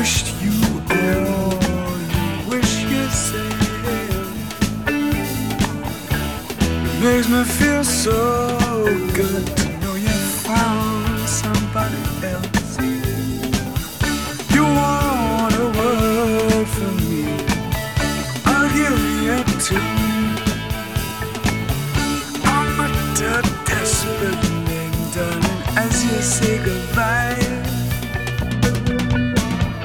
wished you all you wish yourself. It makes me feel so good to know you found somebody else.